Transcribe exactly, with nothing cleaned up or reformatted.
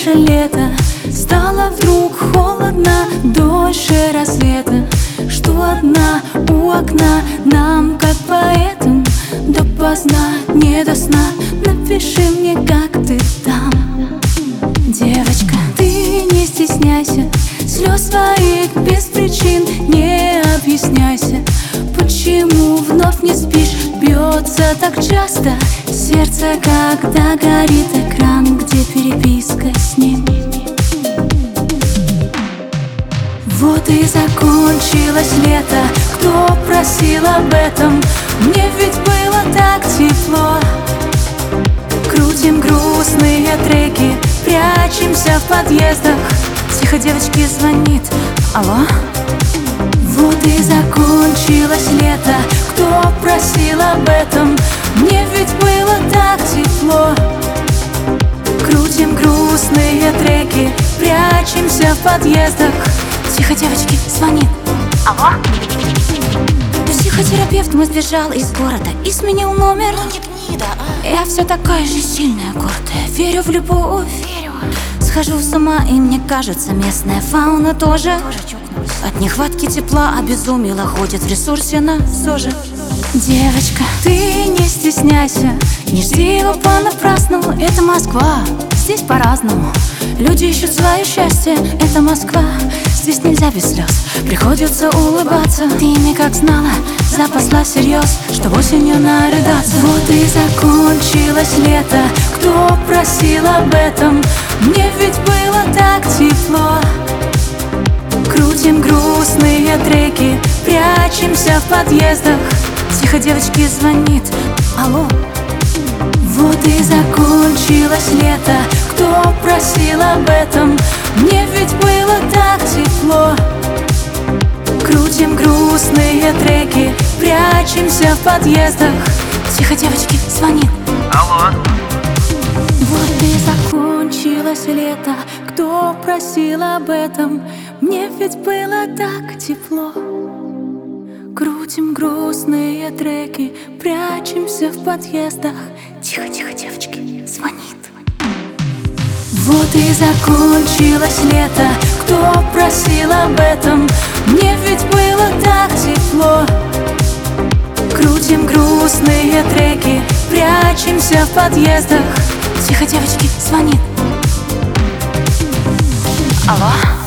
наше лето стало вдруг холодно дольше рассвета, что одна у окна нам, как поэтам, допоздна, не до сна. Напиши мне, как ты там. Девочка, ты не стесняйся слез своих без причин, не объясняйся, почему вновь не спишь. Бьется так часто сердце, когда горит экран, где переписка с ним. Вот и закончилось лето, кто просил об этом? Мне ведь было так тепло. Крутим грустные треки, прячемся в подъездах. Тихо, девочки, звонит. Алло? Вот и закончилось лето, кто просил об этом? Мне ведь было так тепло. Крутим грустные треки, прячемся в подъездах. Тихо, девочки, звонит. Алло? Психотерапевт мой сбежал из города и сменил номер. Ну не гнида, а? Я все такая же сильная, гордая, верю в любовь. Верю. Схожу с ума, и мне кажется, местная фауна тоже. От нехватки тепла обезумела, ходит в ресурсе на ЗОЖе. Девочка, ты не стесняйся, не жди его понапрасну. Это Москва, здесь по-разному. Люди ищут свое счастье, это Москва. Здесь нельзя без слез, приходится улыбаться. Ты ими как знала, запасла всерьез, чтобы осенью нарыдаться. Вот и закончилось лето, кто просил об этом? Мне ведь было так тепло. Крутим грустные треки, прячемся в подъездах. Тихо, девочки, звонит. Алло? Вот и закончилось лето, кто просил об этом? Мне ведь было так тепло. Крутим грустные треки, прячемся в подъездах. Тихо, девочки, звонит. Алло? Вот и закончилось лето, кто просил об этом? Мне ведь было так тепло. Крутим грустные треки, прячемся в подъездах. Тихо, тихо, девочки, звонит. Вот и закончилось лето, кто просил об этом? Мне ведь было так тепло. Крутим грустные треки, прячемся в подъездах. Тихо, девочки, звонит. Алло?